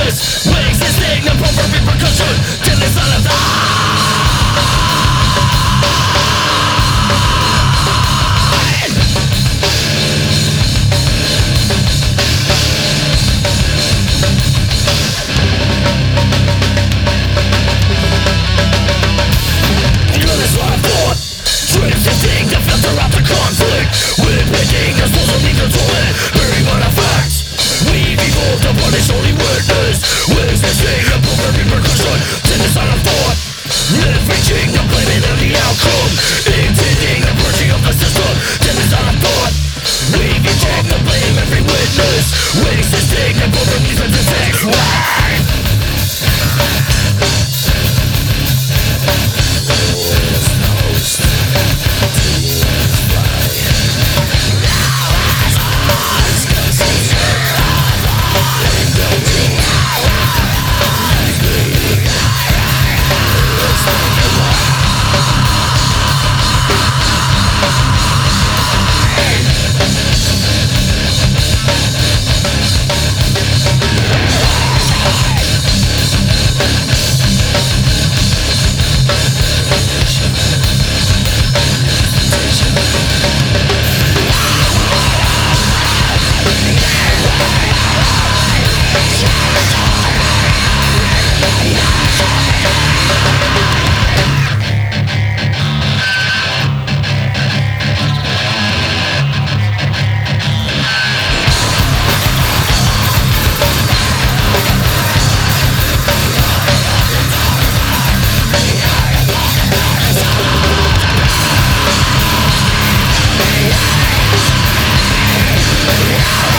witness. We existing, the proper repercussion till it's all of that. Resisting the filter of the conflict. We're bending the souls of leaders to it. Burying artifacts. We've evolved to punish only witness. We're existing the proper repercussion till it's out of thought. Live reaching the blaming of the outcome. Intending the purging of the system till it's out of thought. We inject the blame every witness. We're existing the proper reasons to sex. Yeah.